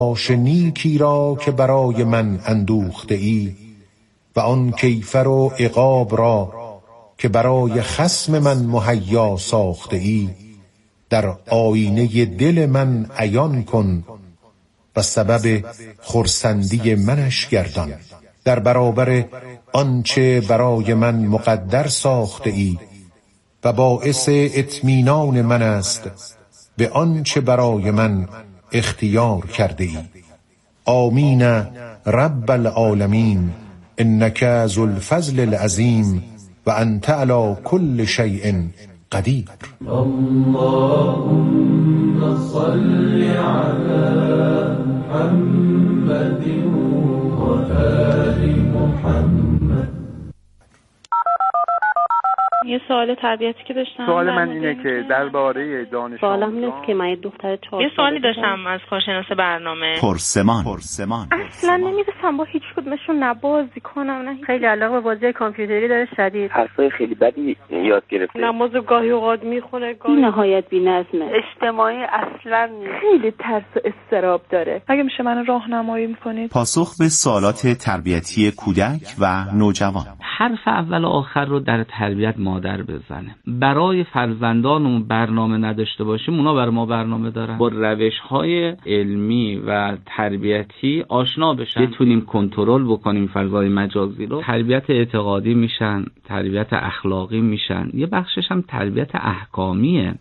لاش نیکی را که برای من اندوخته ای و آن کیفر و عقاب را که برای خصم من مهیا ساخته ای در آینه دل من عیان کن و سبب خرسندی منش گردان. در برابر آنچه برای من مقدر ساخته ای و باعث اطمینان من است به آنچه برای من اختیار کرده ای. آمین رب العالمین انک ذو الفضل العظیم و انت علی کل شیء قدیر. اللهم صل علی محمد و آل محمد. یه سوال تربیتی که داشتم. سوال من اینه که درباره دانش سوالم اینه که من یه دختر 4 یه سوالی داشتم از کارشناس برنامه. پرسمان اصلا نمیرسم با هیچ کدومشون نه بازی کنم نه خیلی علاقه به بازی کامپیوتری داره شدید. حرفای خیلی بدی یاد گرفته. نماز گاهی اوقات میخونه گاهی نهایت بی‌نظمه. اجتماعی اصلا نیست. خیلی ترس و اضطراب داره. اگه میشه منو راهنمایی میکنید؟ پاسخ به سوالات تربیتی کودک و نوجوان. حرف اول و آخر رو در تربیت مادر بزنه. برای فرزندانمون برنامه نداشته باشیم، اونا برای ما برنامه دارن. با روش‌های علمی و تربیتی آشنا بشن، بتونیم کنترل بکنیم فضای مجازی رو. تربیت اعتقادی میشن، تربیت اخلاقی میشن، یه بخشش هم تربیت احکامیه.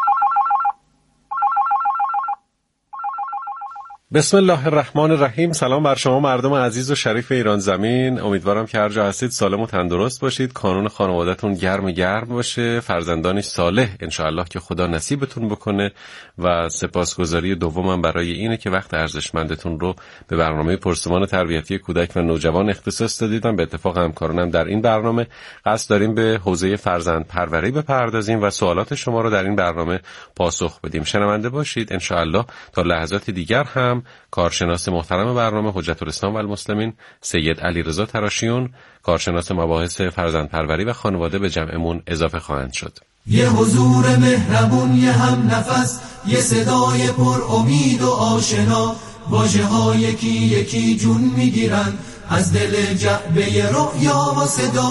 بسم الله الرحمن الرحیم. سلام بر شما مردم عزیز و شریف ایران زمین. امیدوارم که هر جا هستید سالم و تندرست باشید. کانون خانواده‌تون گرم باشه، فرزندانش صالح انشاءالله که خدا نصیبتون بکنه. و سپاسگزاری دومم برای اینه که وقت ارزشمندتون رو به برنامه پرسمان تربیتی کودک و نوجوان اختصاص دادید. به اتفاق همکارانم در این برنامه قصد داریم به حوزه فرزند پروری بپردازیم و سوالات شما رو در این برنامه پاسخ بدیم. شنونده باشید انشاءالله. تا لحظات دیگر هم کارشناس محترم برنامه حجت الاسلام و المسلمین سید علیرضا تراشیون، کارشناس مباحث فرزندپروری و خانواده به جمعمون اضافه خواهند شد. یه حضور مهربون، یه هم نفس، یه صدای پر امید و آشنا، واژه ها یکی یکی جون میگیرن از دل جعبه رؤیا و صدا.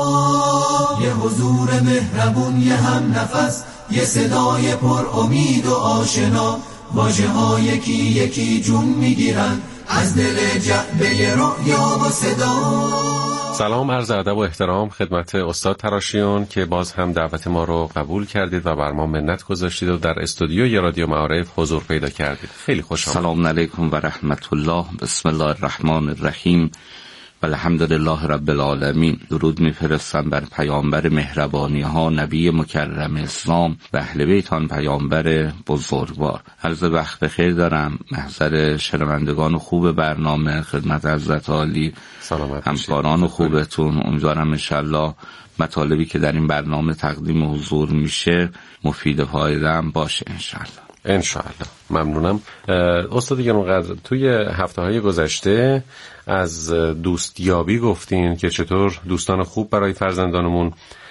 یه حضور مهربون، یه هم نفس، یه صدای پر امید و آشنا، واژه ها یکی یکی جون میگیرن از دل جعبه رؤیا و صدا. سلام، عرض ادب و احترام خدمت استاد تراشیون که باز هم دعوت ما رو قبول کردید و بر ما منت گذاشتید و در استودیوی رادیو معارف حضور پیدا کردید. خیلی خوش آمدید. سلام علیکم و رحمت الله. بسم الله الرحمن الرحیم و الحمدلله رب العالمین. درود میفرستم بر پیامبر مهربانی ها، نبی مکرم اسلام و اهل بیت آن پیامبر بزرگوار. عرض وقت بخیر دارم محضر شنوندگان خوب برنامه، خدمت حضرت عالی، همکاران خوبتون. امیدوارم انشالله مطالبی که در این برنامه تقدیم حضور میشه مفید و فایده هم باشه انشالله. ممنونم. استاد گرامی، توی هفته‌های گذشته از دوستیابی گفتین که چطور دوستان خوب برای فرزندانمون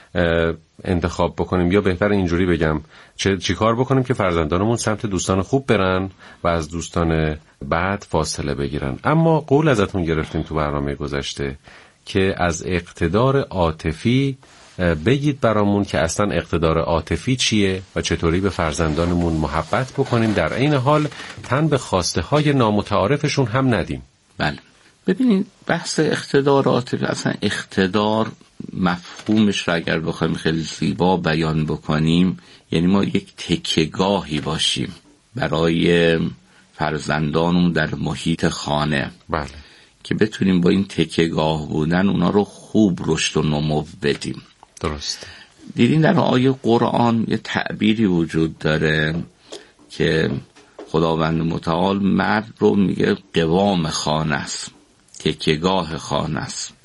انتخاب بکنیم، یا بهتر اینجوری بگم چی کار بکنیم که فرزندانمون سمت دوستان خوب برن و از دوستان بد فاصله بگیرن. اما قول ازتون گرفتیم تو برنامه گذشته که از اقتدار عاطفی بگید برامون که اصلا اقتدار عاطفی چیه و چطوری به فرزندانمون محبت بکنیم، در عین حال تن به خواسته های نامتعارفشون هم ندیم. بله، ببینید بحث اقتدار عاطفی، اصلا اقتدار مفهومش را اگر بخوایم خیلی زیبا بیان بکنیم، یعنی ما یک تکیه‌گاهی باشیم برای فرزندانمون در محیط خانه. بله. که بتونیم با این تکیه‌گاه بودن اونا رو خوب رشد و نمو بدیم. درست. دیدین در آیه قرآن یه تعبیری وجود داره که خداوند متعال مرد رو میگه قوام خانه است، تکیه‌گاه خانه است.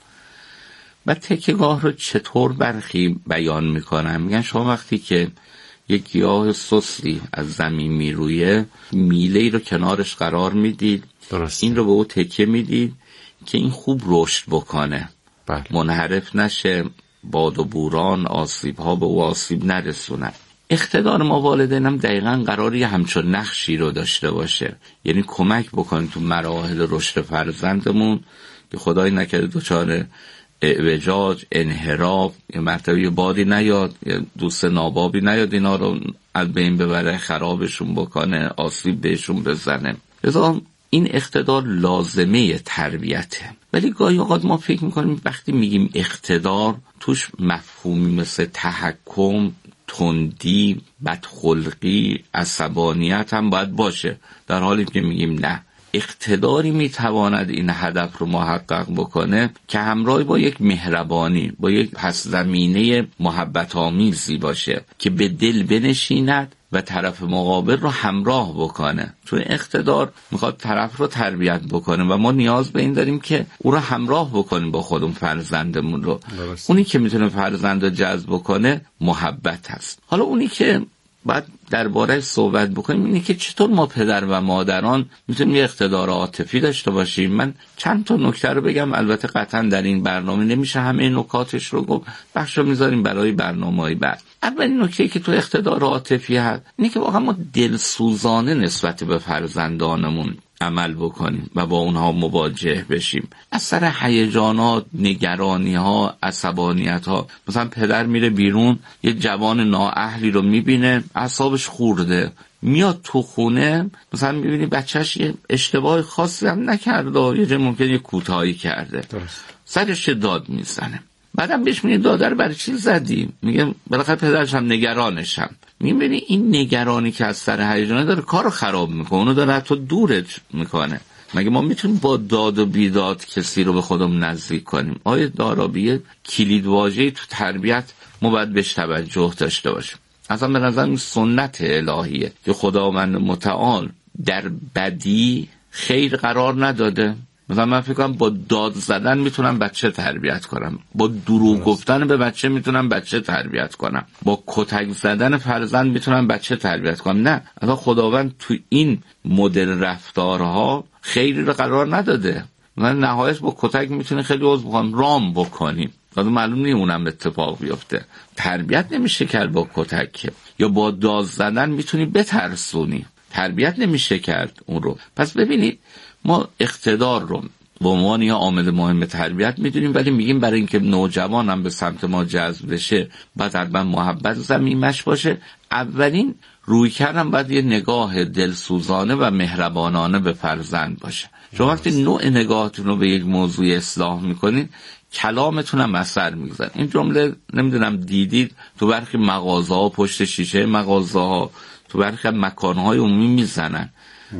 و تکیه‌گاه رو چطور برخی بیان میکنن؟ میگن شما وقتی که یک گیاه سستی از زمین میرویه، میله‌ای رو کنارش قرار میدید. درست. این رو به او تکیه میدید که این خوب رشد بکنه. بله. منحرف نشه، باد و بوران آسیب ها به او آسیب نرسونه. اقتدار ما والدین هم دقیقاً قراری همچون نقشی رو داشته باشه، یعنی کمک بکنیم تو مراحل رشد فرزندمون که خدای نکرده دچار اعوجاج، انحراف، یه مرتبه بادی نیاد، یه دوست نابابی نیاد اینا رو از بین ببره، خرابشون بکنه، آسیب بهشون بزنه. لذا این اقتدار لازمه تربیته. ولی گاهی اوقات ما فکر میکنیم وقتی میگیم اقتدار توش مفهومی مثل تحکم، تندی، بدخلقی، عصبانیت هم باید باشه، در حالی که میگیم نه، اقتداری میتواند این هدف رو محقق بکنه که همراه با یک مهربانی، با یک پس زمینه محبت آمیزی باشه که به دل بنشیند و طرف مقابل رو همراه بکنه. چون اقتدار میخواد طرف رو تربیت بکنه و ما نیاز به این داریم که او رو همراه بکنیم با خودمون، فرزندمون رو. اونی که میتونه فرزند رو جذب بکنه محبت هست. حالا اونی که بعد درباره صحبت بکنیم اینه که چطور ما پدر و مادران میتونیم یه اقتدار عاطفی داشته باشیم. من چند تا نکته رو بگم، البته قطعا در این برنامه نمیشه همه نکاتش رو گفت، بخش رو میذاریم برای برنامه‌های بعد. اولین نکته که تو اقتدار عاطفی هست اینه که واقعا ما دلسوزانه نسبت به فرزندانمون عمل بکنیم و با اونها مواجه بشیم. از سر هیجانات، نگرانی‌ها، عصبانیت‌ها، مثلا پدر میره بیرون یه جوان نااهلی رو میبینه، اعصابش خورده، میاد تو خونه مثلا میبینی بچهش یه اشتباه خاصی هم نکرده، یه جای ممکنه یه کوتاهی کرده، سرش داد میزنه. بعدم بهش میگه دادر برای چی زدی؟ میگه بالاخره پدرش هم نگرانشم. میبینی این نگرانی که از سر هیجانه داره کارو خراب میکنه، اونو داره حتی دورت میکنه. مگه ما میتونیم با داد و بیداد کسی رو به خودمون نزدیک کنیم؟ آیه دارابیه کلید واژه‌ای تو تربیت ما باید بهش توجه داشته باشیم. اصلا به نظر سنت الهیه که خداوند متعال در بدی خیر قرار نداده. مثلا من فکر کنم با داد زدن میتونم بچه تربیت کنم، با دروغ گفتن به بچه میتونم بچه تربیت کنم، با کتک زدن فرزند میتونم بچه تربیت کنم. نه، اصلا خداوند تو این مدل رفتارها خیری رو قرار نداده. من نهایت با کتک میتونه خیلی عضو بخوام رام بکنیم، حالا معلوم نیست اونم اتفاق بیفته. تربیت نمیشه کرد با کتک، یا با داد زدن میتونی بترسونی، تربیت نمیشه کرد اون رو. پس ببینید ما اقتدار رو به عنوان یه عامل مهم تربیت میدونیم، ولی میگیم برای اینکه نوجوان هم به سمت ما جذب بشه باید حتما محبت زمینش باشه. اولین روی کردن باید یه نگاه دلسوزانه و مهربانانه به فرزند باشه. شما وقتی نوع نگاهتون رو به یک موضوع اصلاح میکنین کلامتون هم اثر میگذاره. این جمله نمیدونم دیدید تو برخی مغازه‌ها، پشت شیشه مغازه‌ها، تو برخی مکان‌های عمومی میزنن.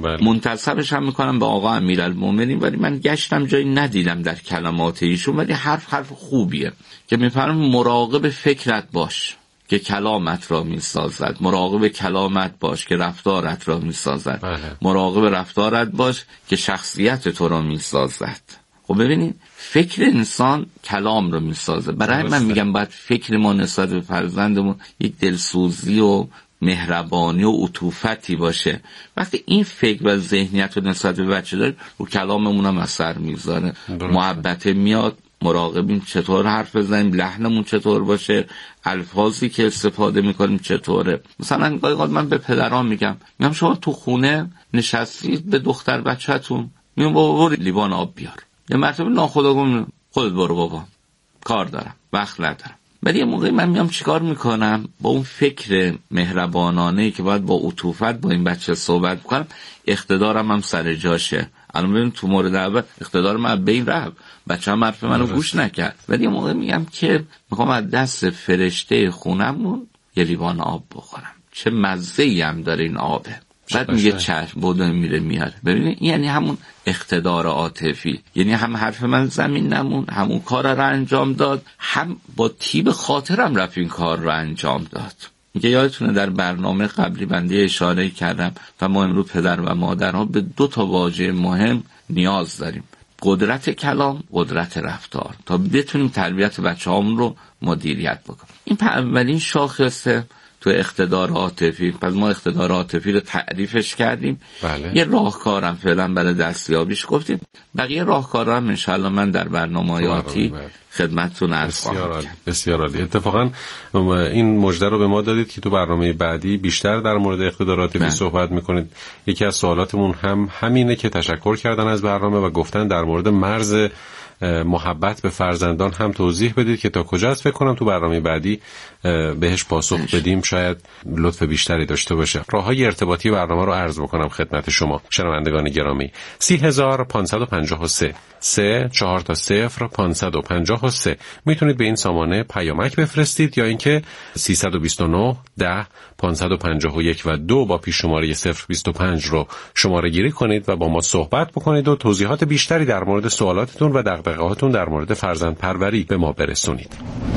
منتسبش هم میکنم به آقا امیرالمومنین، ولی من گشتم جایی ندیدم در کلمات ایشون، ولی حرف خوبیه که میفرمایند مراقب فکرت باش که کلامت را میسازد، مراقب کلامت باش که رفتارت را میسازد، مراقب رفتارت باش که شخصیت تو را میسازد. خب ببینید فکر انسان کلام رو میسازه. برای من میگم باید فکر ما نسبت به فرزندمون یک دلسوزی و مهربانی و عطوفتی باشه. وقتی این فکر و ذهنیت رو نسبت به بچه داریم رو کلاممون هم اثر میذاره، محبت میاد، مراقبیم چطور حرف بزنیم، لحنمون چطور باشه، الفاظی که استفاده میکنیم چطوره. مثلا گاهی اوقات من به پدران میگم شما تو خونه نشستید به دختر بچه‌تون میگم بابا برو لیوان آب بیار، یه مرتبه ناخودآگاه خودت برو بابا کار دارم وقت ندارم. ولی یه موقعی من میام چیکار میکنم با اون فکر مهربانانه‌ای که باید با عطوفت با این بچه صحبت کنم، اقتدارم هم سر جاشه. الان ببین تو مورد اول اقتدار من به این رفت، بچه هم حرف منو گوش نکرد، ولی یه موقع میگم که میخوام از دست فرشته خونمون یه لیوان آب بخورم، چه مزه‌ای هم داره این آبه. بعد میگه چشم بودو میره میاره. ببینید یعنی همون اقتدار عاطفی، یعنی هم حرف من زمین نمون، همون کار رو انجام داد، هم با تیب خاطرم رفت این کار رو انجام داد. میگه یادتونه در برنامه قبلی بنده اشاره کردم و ما امروز پدر و مادرها به 2 واژه مهم نیاز داریم: قدرت کلام، قدرت رفتار، تا بتونیم تربیت بچه‌هامون رو مدیریت بکنیم. این اولین شاخصه تو اقتدار عاطفی. پس ما اقتدار عاطفی رو تعریفش کردیم. یه راهکارم فعلا برای دستیابیش گفتیم، بقیه راهکارا هم انشالله من در برنامه‌های آتی خدمتتون عرض خواهم کرد. بسیار عالی. اتفاقا این مژده رو به ما دادید که تو برنامه بعدی بیشتر در مورد اقتدارات عاطفی صحبت میکنید. یکی از سوالاتمون هم همینه که تشکر کردن از برنامه و گفتن در مورد مرز محبت به فرزندان هم توضیح بدید که تا کجاست. فکر کنم تو برنامه بعدی بهش پاسخ بدیم، شاید لطف بیشتری داشته باشه. راههای ارتباطی برنامه رو عرض بکنم خدمت شما شنوندگان گرامی. 30553 3400553 میتونید به این سامانه پیامک بفرستید یا اینکه 329 10 551 و 2 با پیش شماره 025 رو شماره گیری کنید و با ما صحبت بکنید و توضیحات بیشتری در مورد سوالاتتون و دغدغه‌هاتون در مورد فرزندپروری به ما برسونید.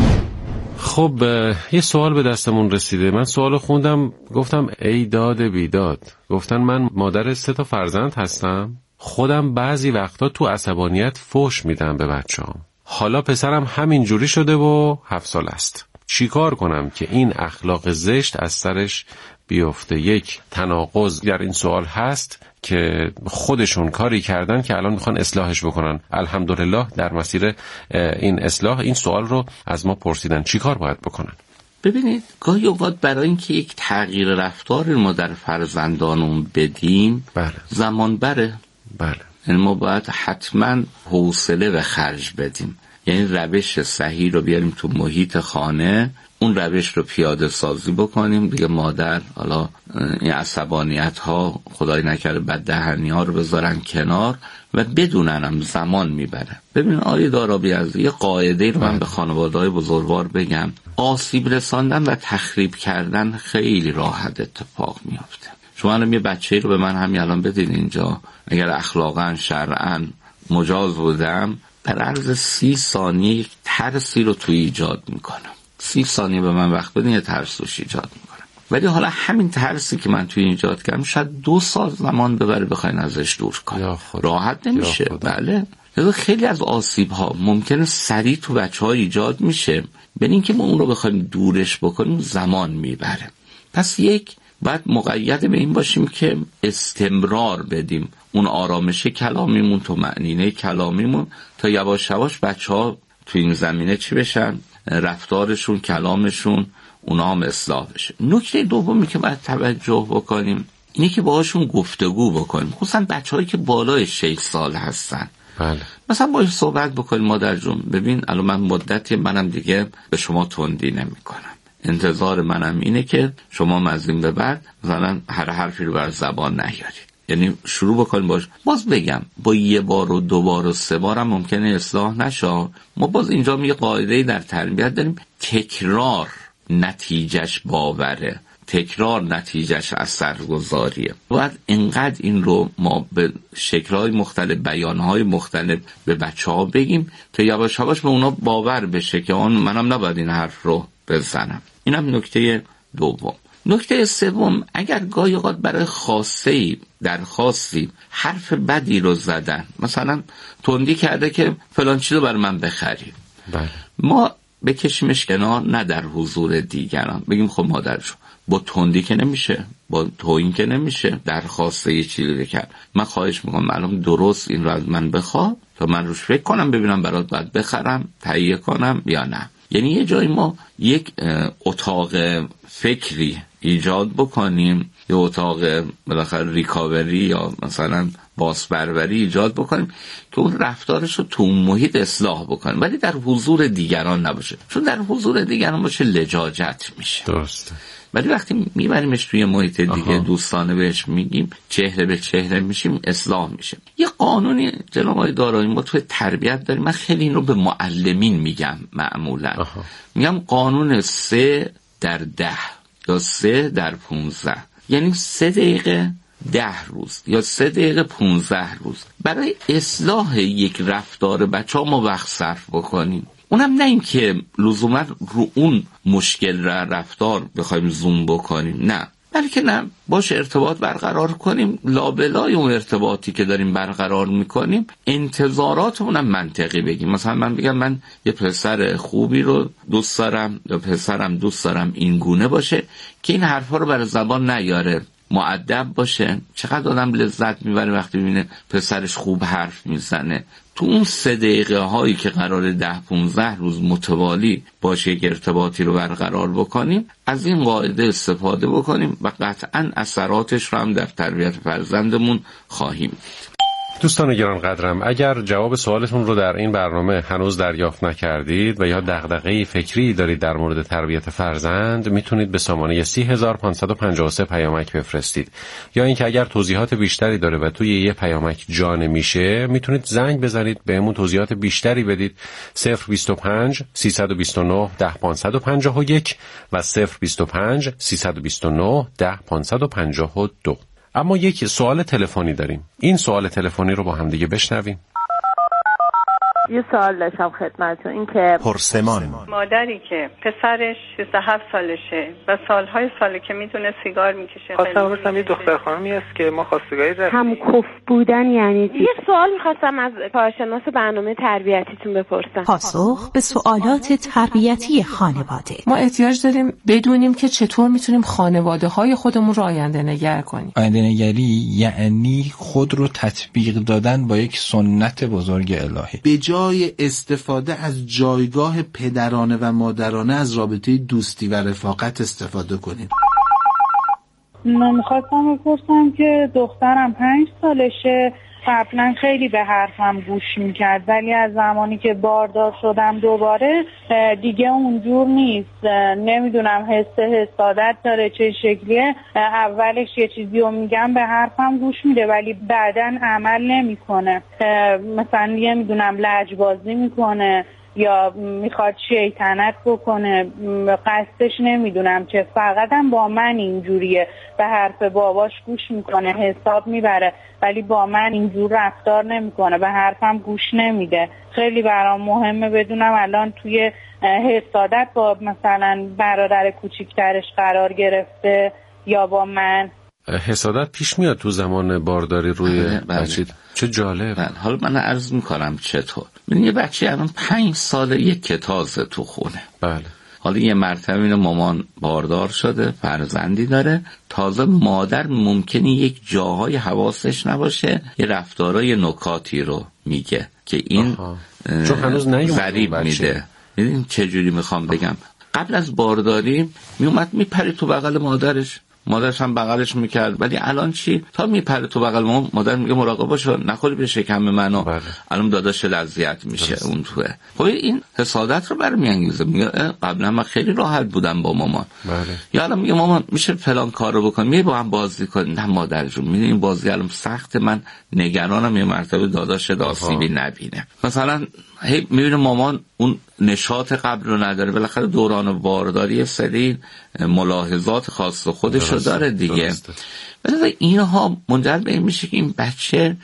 خب یه سوال به دستمون رسیده. من سوالو خوندم، گفتم ای داد بیداد. گفتن من مادر 3 تا فرزند هستم، خودم بعضی وقتا تو عصبانیت فحش میدم به بچه‌ام. حالا پسرم همین جوری شده و 7 سال است. چیکار کنم که این اخلاق زشت از سرش بیفته؟ یک تناقض در این سوال هست که خودشون کاری کردن که الان میخوان اصلاحش بکنن. الحمدلله در مسیر این اصلاح این سوال رو از ما پرسیدن چیکار باید بکنن. ببینید گاهی اوقات برای اینکه یک تغییر رفتار ما در فرزندانمون بدیم زمان بره. یعنی ما باید حتما حوصله به خرج بدیم، یعنی روش صحیح رو بیاریم تو محیط خانه، اون روش رو پیاده سازی بکنیم دیگه. مادر حالا این عصبانیت ها خدای نکرده بددهنی ها رو بذارن کنار و بدونن هم زمان میبره. ببین آقای دارابی از یه قاعده رو من به خانواده‌های بزرگوار بگم، آسیب رساندن و تخریب کردن خیلی راحت اتفاق میفته. شما الان یه بچه‌ای رو به من همین الان بدین اینجا، اگر اخلاقاً شرعاً مجاز بودم در عرض 30 ثانیه یک ترسی رو توی ایجاد میکنم. 30 ثانیه به من وقت بدین یه ترس روش ایجاد میکنم. ولی حالا همین ترسی که من توی ایجاد کردم شاید 2 سال زمان ببره بخواین ازش دور کنم. راحت نمیشه. بله خیلی از آسیب ها ممکنه سریع تو بچه ها ایجاد میشه، ببین اینکه ما اون رو بخوایم دورش بکنیم زمان میبره. پس یک باید مقید به این باشیم که استمرار بدیم اون آرامش کلامیمون، تو معنینه کلامیمون، تا یواش یواش بچه‌ها تو این زمینه چی بشن، رفتارشون، کلامشون اونا هم اصلاح بشه. نکته دومی که باید توجه بکنیم اینه که باهاشون گفتگو بکنیم، خصوصا بچه‌هایی که بالای 6 سال هستن. مثلا باهاش صحبت بکنیم، مادر جون ببین الان من مدتی منم دیگه به شما تندی نمی‌کنم، انتظار منم اینه که شما از این به بعد مثلا هر حرفی رو بر زبان نیارید. یعنی شروع بکنیم باز بگم با 1 بار و 2 بار و 3 بار هم ممکنه اصلاح نشه. ما باز اینجا یه قاعده‌ای در تربیت داریم، تکرار نتیجهش باوره، تکرار نتیجهش اثرگذاریه. باید اینقدر این رو ما به شکل‌های مختلف، بیان‌های مختلف به بچه‌ها بگیم تا یواش یواش به اونا باور بشه که منم نباید این حرف رو بزنم. اینم نکته دوم. نکته سوم، اگر گاهی اوقات برای درخواستی حرف بدی رو زدن، مثلا تندی کرده که فلان چیزو برای من بخری، ما بکشیمش کنار، نه در حضور دیگران بگیم خب مادر جون با تندی که نمیشه، با توهین که نمیشه، درخواسته یه چیزی بکن، من خواهش میکنم معلوم درست این رو از من بخواه تا من روش فکر کنم ببینم برات باید بخرم، تهیه کنم یا نه. یعنی یه جایی ما یک اتاق فکری ایجاد بکنیم، یه اتاق بالاخره ریکاوری یا مثلا بازپروری ایجاد بکنیم که اون رفتارش رو تو اون محیط اصلاح بکنیم، ولی در حضور دیگران نباشه، چون در حضور دیگران باشه لجاجت میشه. درسته. ولی وقتی میبریمش توی محیط دیگه دوستانه بهش میگیم، چهره به چهره میشیم، اصلاح میشه. یه قانونی جناب آقای دارایی ما توی تربیت داریم، من خیلی این رو به معلمین میگم معمولا. میگم قانون 3 در 10 یا 3 در 15، یعنی 3 دقیقه 10 روز یا 3 دقیقه 15 روز برای اصلاح یک رفتار بچه ها ما وقت صرف بکنیم. اونم نه این که لزوما رو اون مشکل رفتار بخوایم زوم بکنیم، نه، بلکه نه باش ارتباط برقرار کنیم، لابلای اون ارتباطی که داریم برقرار میکنیم انتظاراتمونم منطقی بگیم. مثلا من بگم من یه پسر خوبی رو دوست دارم یا پسرم دوست دارم این گونه باشه که این حرفا رو بر زبان نیاره، مؤدب باشه. چقدر آدم لذت میبره وقتی ببینه پسرش خوب حرف میزنه. تو اون 3 دقیقه هایی که قراره 10-15 روز متوالی باشه یک ارتباطی رو برقرار بکنیم، از این قاعده استفاده بکنیم و قطعاً اثراتش رو هم در تربیت فرزندمون خواهیم دید. دوستان گرانقدرم، اگر جواب سوالتون رو در این برنامه هنوز دریافت نکردید و یا دغدغه‌ای فکری دارید در مورد تربیت فرزند، میتونید به سامانه 30553 پیامک بفرستید، یا اینکه اگر توضیحات بیشتری داره و توی یه پیامک جا نمیشه، میتونید زنگ بزنید بهمون توضیحات بیشتری بدید. 025 329 10551 و 025 329 10552. اما یک سوال تلفنی داریم. این سوال تلفنی رو با هم دیگه بشنویم. یه سوال داشتم خدمتتون، این که پرسمان مادری که پسرش 17 سالشه و ساله که میتونه سیگار میکشه، خواستم بپرسم یه دختر خانمی هست که ما خواستگاری رفتیم. هم کف بودن یعنی چی؟ یه سوال میخواستم از کارشناس برنامه تربیتیتون بپرسم. پاسخ به سوالات تربیتی خانواده. ما احتیاج داریم بدونیم که چطور میتونیم خانواده های خودمون رو آینده نگر کنیم. آینده نگری یعنی خود رو تطبیق دادن با یک سنت بزرگ الهی. به جای استفاده از جایگاه پدرانه و مادرانه از رابطه دوستی و رفاقت استفاده کنید. من میخواستم بپرسم که دخترم 5 سالشه، قبلا خیلی به حرفم گوش میکرد، ولی از زمانی که باردار شدم دوباره دیگه اونجور نیست. نمیدونم حسادت داره چه شکلیه. اولش یه چیزی رو میگم به حرفم گوش میده ولی بعداً عمل نمیکنه. مثلا نمیدونم لجبازی میکنه یا میخواد شیطنت بکنه، قصدش نمیدونم چه، فقط هم با من اینجوریه. به حرف باباش گوش میکنه، حساب میبره، ولی با من اینجور رفتار نمیکنه، به حرفم گوش نمیده. خیلی برام مهمه بدونم الان توی حسادت با مثلا برادر کوچیکترش قرار گرفته یا با من. حسادت پیش میاد تو زمان بارداری روی بچه؟ چه جالب. حالا من عرض میکنم چطور. من یه بچه الان 5 ساله یک کتازه تو خونه. بله. حالا یه مرتبه اینو مامان باردار شده، فرزندی داره، تازه مادر ممکنه یک جاهای حواسش نباشه، یه رفتارای نکاتی رو میگه که این چون هنوز غریب میده. ببین چه جوری میخوام بگم. قبل از بارداری میومد میپری تو بغل مادرش هم بغلش میکرد، ولی الان چی؟ تا میپره تو بغل مادر میگه مراقب باش نخوری به شکم منو. الان داداش اذیت میشه اون توه. خب این حسادت رو برمیانگیزه. میگه قبلا من خیلی راحت بودم با مامان. یا الان میگه مامان میشه فلان کارو بکنیم، میگه با هم بازی کنیم. نه مادر جون، میگه این بازی الان سخت، من نگرانم یه مرتبه داداش آسیبی نبینه. مثلا هی میبینه مامان اون نشاط قبل رو نداره، بالاخره دوران بارداری سری ملاحظات خاص خودش رو داره دیگه. ولی اینها منجر به این میشه که این بچه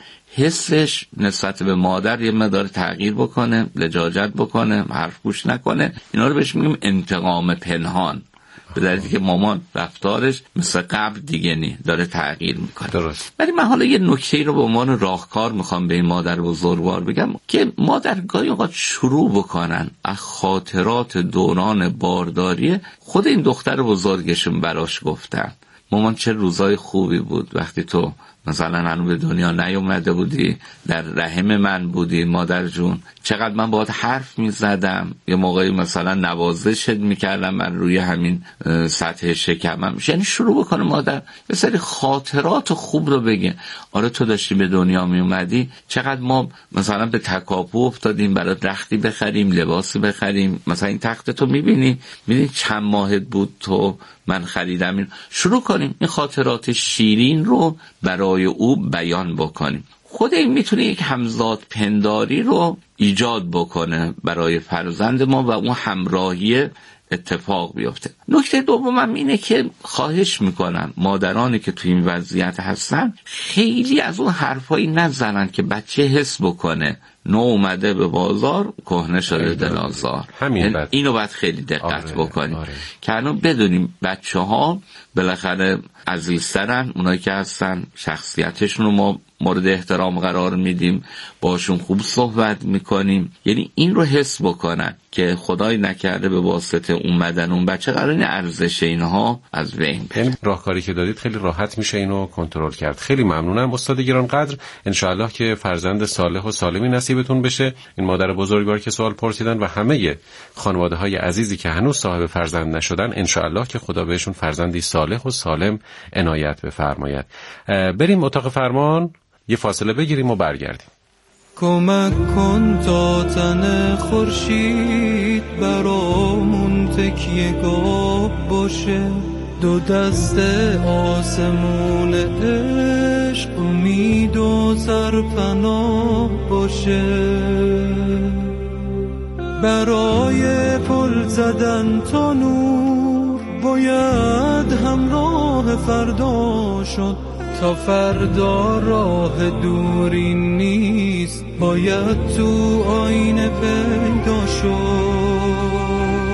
حسش نسبت به مادر یه مقدار تغییر بکنه، لجاجت بکنه، حرف گوش نکنه. اینا رو بهش میگیم انتقام پنهان، به دلیلی که مامان رفتارش مثل قبل دیگه نی، داره تغییر میکنه. درست. ولی من حالا یه نکته رو به عنوان راهکار میخوام به این مادر بزرگوار بگم که مادر گاهی اوقات شروع بکنن از خاطرات دوران بارداری خود این دختر بزرگشون براش گفتن. مامان چه روزای خوبی بود وقتی تو مثلا هنوز به دنیا نیومده بودی، در رحم من بودی مادر جون، چقدر من باهات حرف میزدم، یه موقعی مثلا نوازشت میکردم من روی همین سطح شکمم. یعنی شروع بکنه مادر یه سری خاطرات خوب رو بگه. آره تو داشتی به دنیا میومدی، چقدر ما مثلا به تکاپو افتادیم برات رختی بخریم، لباسی بخریم، مثلا این تخت تو میبینی چند ماهت بود تو من خریدم. شروع کنیم این خاطرات شیرین رو برای او بیان بکنیم. خود این میتونه یک همزاد پنداری رو ایجاد بکنه برای فرزند ما و اون همراهی اتفاق بیفته. نکته دومم اینه که خواهش میکنم مادرانی که تو این وضعیت هستن خیلی از اون حرفایی نزنن که بچه حس بکنه نو اومده به بازار کهنه شده دلازار. اینو باید خیلی دقت بکنیم که الان بدونیم بچه ها بالاخره عزیزترن، اونایی که هستن شخصیتشون رو ما مورد احترام قرار میدیم، باشون خوب صحبت میکنیم. یعنی این رو حس بکنن که خدای نکرده به واسطه اومدن اون بچه قرار این ارزش اینها از بین بره. راهکاری که دادید خیلی راحت میشه اینو کنترل کرد. خیلی ممنونم استاد گرانقدر. انشاءالله که فرزند صالح و سالمی نصیبتون بشه. این مادر بزرگوار که سوال پرسیدن و همه خانواده‌های عزیزی که هنوز صاحب فرزند نشدن، انشاءالله که خدا بهشون فرزندی صالح و سالم عنایت بفرماید. بریم اتاق فرمان، یه فاصله بگیریم و برگردیم. کمک کن تا تن خورشید برامون تکیه‌گاه باشه، دو دست آسمون عشق امید و سرپناه باشه. برای پل زدن تا نور باید همراه فردا شد، تا فردا راه دوری نیست باید تو آینه پیدا شد.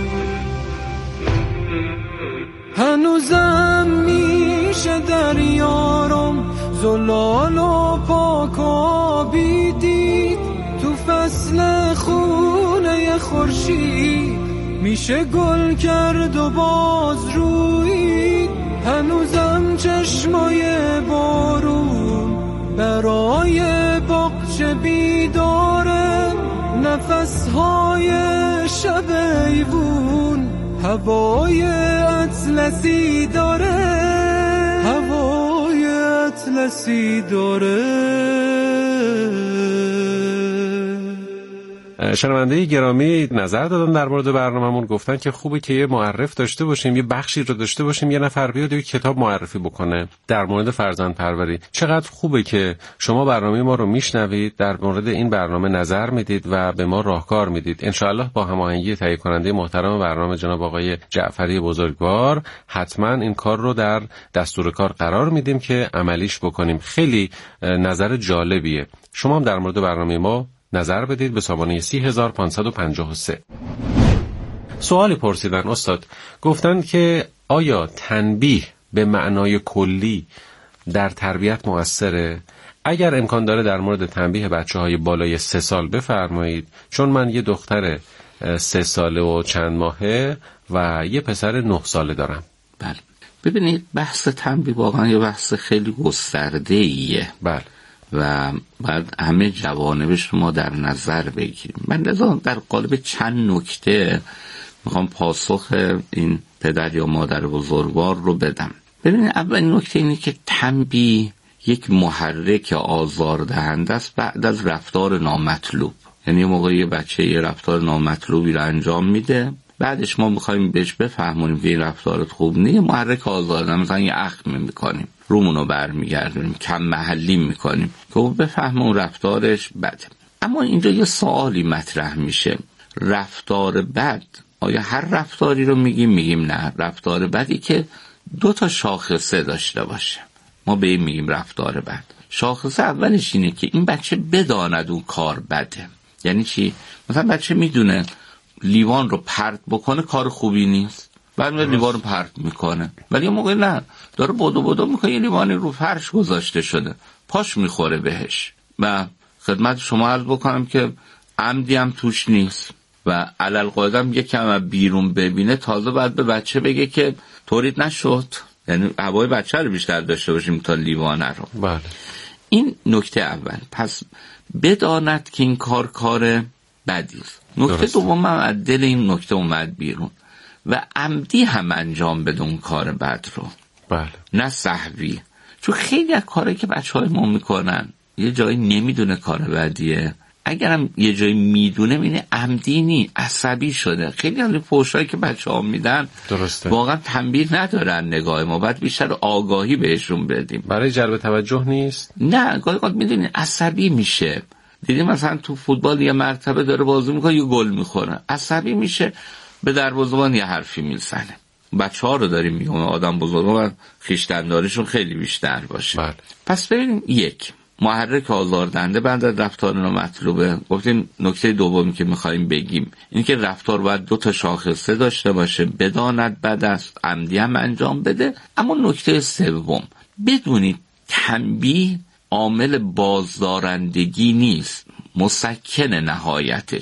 هنوزم میشه در یارم زلال و پاکابی دید، تو فصل خونه خورشید میشه گل کرد و باز روید. هنوزم چشمای بارون برای باغچه بیداره، نفسهای شب ایوون هوای اطلسی داره، هوای اطلسی داره. شنونده گرامی نظر دادن در مورد برنامه‌مون، گفتن که خوبه که یه معرف داشته باشیم، یه بخشی رو داشته باشیم، یه نفر بیاد یه کتاب معرفی بکنه در مورد فرزند پروری. چقدر خوبه که شما برنامه ما رو میشنوید، در مورد این برنامه نظر میدید و به ما راهکار میدید. انشاءالله با هماهنگی تهیه کننده محترم برنامه جناب آقای جعفری بزرگوار حتما این کار رو در دستور کار قرار میدیم که عملیش بکنیم. خیلی نظر جالبیه. شما هم در مورد برنامه ما نظر بدید به سامانه 30553. سوالی پرسیدن استاد، گفتن که آیا تنبیه به معنای کلی در تربیت مؤثره؟ اگر امکان داره در مورد تنبیه بچه‌های بالای 3 سال بفرمایید، چون من یه دختر 3 ساله و چند ماهه و یه پسر 9 ساله دارم. بله، ببینید بحث تنبیه واقعا یه بحث خیلی گسترده‌ایه. بله، و بعد همه جوانبش ما در نظر بگیریم. من در قالب چند نکته میخوام پاسخ این پدر یا مادر بزرگوار رو بدم. ببینید اولین نکته اینه که تنبیه یک محرک آزاردهنده است بعد از رفتار نامطلوب. یعنی موقعی یه بچه یه رفتار نامطلوبی رو انجام میده، بعدش ما میخوایم بهش بفهمونیم که این رفتارت خوب نیست، محرک آزاردهنده، مثلا یه اخم میکنیم، رومونو برمیگردونیم، کم محلی میکنیم که او بفهمه اون رفتارش بده. اما اینجا یه سوالی مطرح میشه، رفتار بد آیا هر رفتاری رو میگیم نه، رفتار بدی که 2 شاخصه داشته باشه ما به این میگیم رفتار بد. شاخصه اولش اینه که این بچه بداند اون کار بده. یعنی چی؟ مثلا بچه میدونه لیوان رو پرت بکنه کار خوبی نیست، بعد لیوان رو پرت میکنه، ولی یه موقع نه، داره بدو میکنه، یه لیوانی رو فرش گذاشته شده پاش میخوره بهش. و خدمت شما عرض بکنم که عمدی هم توش نیست و علل قاعدم یکم بیرون ببینه تازه بعد به بچه بگه که طوریت نشد. یعنی هوای بچه رو بیشتر داشته باشیم تا لیوانه رو. بله. این نکته اول. پس بداند که این کار بدیست. نکته دوم از دل این نکته اومد بیرون و عمدی هم انجام بده اون کار بد رو. بله. نه سهوی. چون خیلی از کاری که بچه‌های ما میکنن یه جایی نمیدونه کار بدیه، اگرم یه جایی میدونه میینه عمدی نی، عصبی شده. خیلی از فحشایی که بچه‌ها میدن درسته واقعا تنبیه ندارن، نگاه ما باید بیشتر آگاهی بهشون بدیم. برای جلب توجه نیست. نه، گاهی میدونی عصبی میشه. دیدی مثلا تو فوتبال یه مرتبه داره بازی میکنه یه گل میخوره، عصبی میشه، به دروازه‌بان یه حرفی میزنه. بچه‌ها رو داریم میگم، آدم بزرگا خویشتن‌داریشون خیلی بیشتر باشه. بله. پس ببینیم، یک، محرک آزاردهنده بعد از رفتار نامطلوبه. گفتیم نکته دومی که می‌خوایم بگیم این که رفتار باید 2 شاخصه داشته باشه، بداند بد است، عمدی هم انجام بده. اما نکته سوم، بدونید تنبیه عامل بازدارندگی نیست، مسکن نهایتش.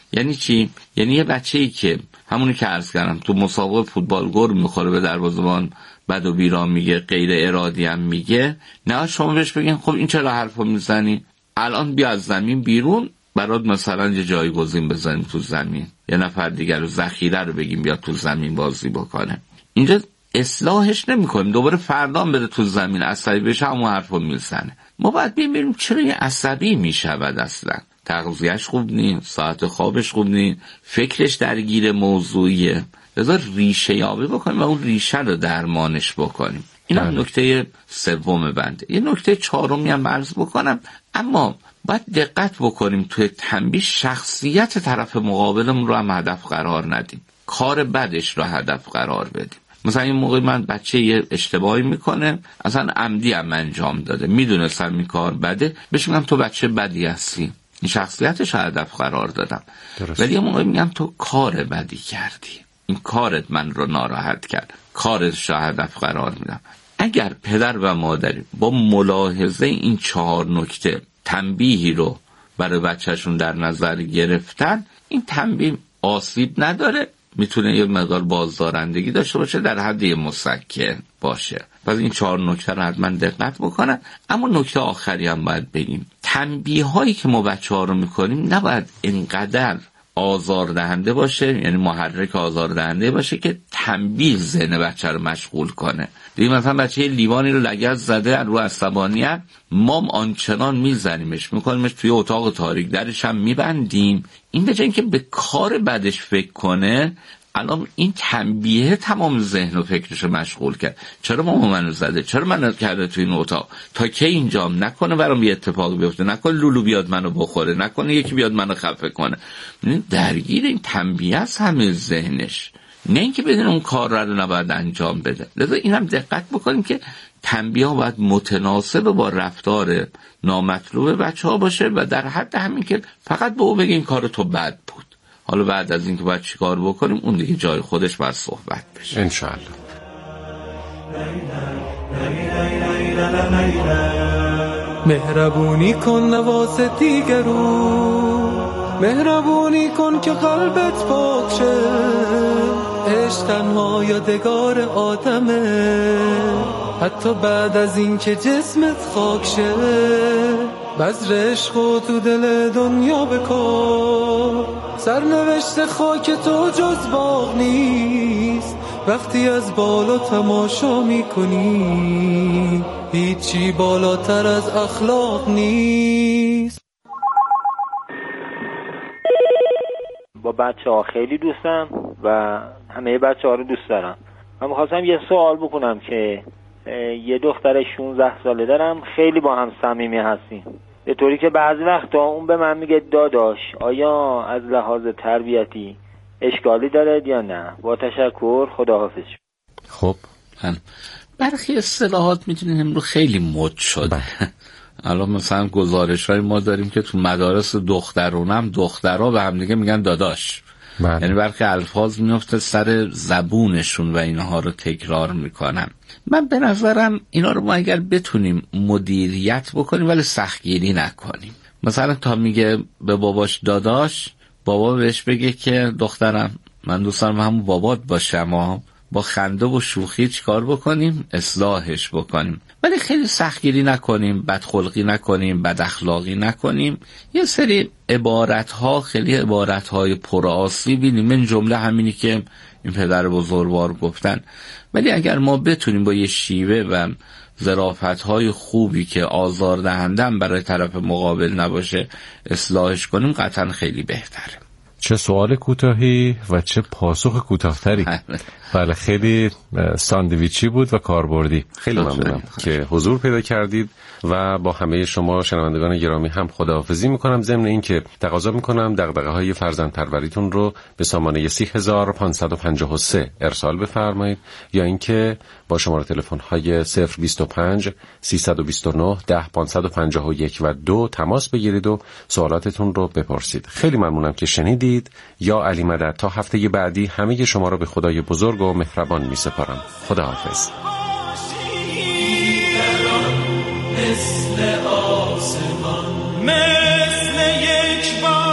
یعنی چی؟ یعنی یه بچه‌ای که همونی که عرض کردم تو مسابقه فوتبال گل میخوره به دروازه‌بان بد و بیراه میگه، غیر ارادی هم میگه، نه شما بهش بگین خب این چرا حرفو میزنی؟ الان بیا از زمین بیرون، برات مثلا یه جایگزین بزنیم تو زمین، یه نفر دیگر رو ذخیره رو بگیم بیا تو زمین بازی بکنه. اینجا اصلاحش نمی‌کنیم، دوباره فردا بره تو زمین عصبی بشه همون حرفو میزنه. ما باید ببینیم چرا این عصبی میشود، اصلا تغذیه‌اش خوب نیست، ساعت خوابش خوب نیست، فکرش درگیر موضوعیه. لذا ریشه یابی بکنیم و اون ریشه رو درمانش بکنیم. این هم نکته سوم بنده. یه نکته چهارمی هم عرض بکنم، اما باید دقت بکنیم توی تنبیه شخصیت طرف مقابلمون رو هم هدف قرار ندیم، کار بدش رو هدف قرار بدیم. مثلا این موقع من بچه یه اشتباهی میکنه، اصلا عمدی هم انجام داده، میدونستم این کار بده، بهش میگم تو بچه بدی هستی، این شخصیتش رو هدف قرار دادم. ولی یه موقع میگم تو کار بدی کردی، این کارت من رو ناراحت کرد، کارش رو هدف قرار میدم. اگر پدر و مادری با ملاحظه این 4 نکته تنبیهی رو برای بچهشون در نظر گرفتن، این تنبیه آسیب نداره، میتونه یه مقدار بازدارندگی داشته باشه، در حد مسکن باشه. پس این 4 نکته رو حتما دقت بکنن. اما نکته آخری هم باید بگیم، تنبیه هایی که ما بچه‌ها رو میکنیم نباید اینقدر آزاردهنده باشه، یعنی محرک آزاردهنده باشه که تنبیه ذهن بچه رو مشغول کنه. دیگه مثلا بچه لیوانی رو لگد زده رو عصبانیت، ما آنچنان میزنیمش، میکنیمش توی اتاق تاریک، درش هم میبندیم، این به جای اینکه به کار بدش فکر کنه، الان این تنبیه تمام ذهن و فکرش رو مشغول کرد. چرا مامان منو زده؟ چرا منو کرده توی این اتاق؟ تا کی اینجام؟ نکنه برام یه اتفاقی بیفته، نکنه لولو بیاد منو بخوره، نکنه یکی بیاد منو خفه کنه. درگیر این تنبیه است همه ذهنش، نه اینکه بدون اون کار رو نباید انجام بده. لذا این هم دقت بکنیم که تنبیه ها باید متناسب با رفتار نامطلوب بچه ها باشه و در حد همین که فقط به او بگه این کار تو بد بود. حالا بعد از این که باید چی کار بکنیم، اون دیگه جای خودش باید صحبت بشه انشاءالله. مهربونی کن نواز دیگرون، مهربونی کن که قلبت پاک شه، عشق تنها یادگار آدمه، حتی بعد از این که جسمت خاک شه، بذر عشق و تو دل دنیا بکن، سرنوشت خاک تو جز باغ نیست، وقتی از بالا تماشا میکنی هیچی بالاتر از اخلاق نیست. با بچه ها خیلی دوستم و همه بچه ها رو دوست دارم. من میخواستم یه سوال بکنم که یه دختر 16 ساله دارم، خیلی با هم صمیمی هستیم، به طوری که بعضی وقتا اون به من میگه داداش آیا از لحاظ تربیتی اشکالی داره یا نه؟ با تشکر، خداحافظ. خب برخی اصطلاحات میتونیم امروز خیلی مد شده. الان مثلا گزارش‌های ما داریم که تو مدارس دخترونم دخترها به هم دیگه میگن داداش، یعنی برخی الفاظ میفته سر زبونشون و اینها رو تکرار میکنن. من به نظرم اینا رو ما اگر بتونیم مدیریت بکنیم ولی سختگیری نکنیم. مثلا تا میگه به باباش داداش، بابا بهش بگه که دخترم من دوست دارم همون بابات باشم، و با خنده و شوخی چیکار بکنیم؟ اصلاحش بکنیم، ولی خیلی سختگیری نکنیم، بدخلقی نکنیم، بد اخلاقی نکنیم. یه سری عبارت‌ها خیلی عبارت‌های پرآسیبی، من جمله همینی که این پدر بزرگوار گفتن، ولی اگر ما بتونیم با یه شیوه و ظرافت‌های خوبی که آزاردهنده برای طرف مقابل نباشه اصلاحش کنیم، قطعا خیلی بهتره. چه سوال کوتاهی و چه پاسخ کوتاه‌تری. بله خیلی ساندویچی بود و کاربردی. خیلی ممنونم که حضور پیدا کردید و با همه شما شنوندگان گرامی هم خداحافظی میکنم. ضمن این که تقاضا میکنم دغدغه‌های فرزندپروریتون رو به سامانه 3553 ارسال بفرمایید، یا اینکه با شماره تلفن های 025 329 10551 و 2 تماس بگیرید و سوالاتتون رو بپرسید. خیلی ممنونم که شنیدید. یا علی مدد. تا هفته بعدی همه شما رو به خدای بزرگ و مهربان می سپارم. خداحافظ. مثل آسمان، مثل یک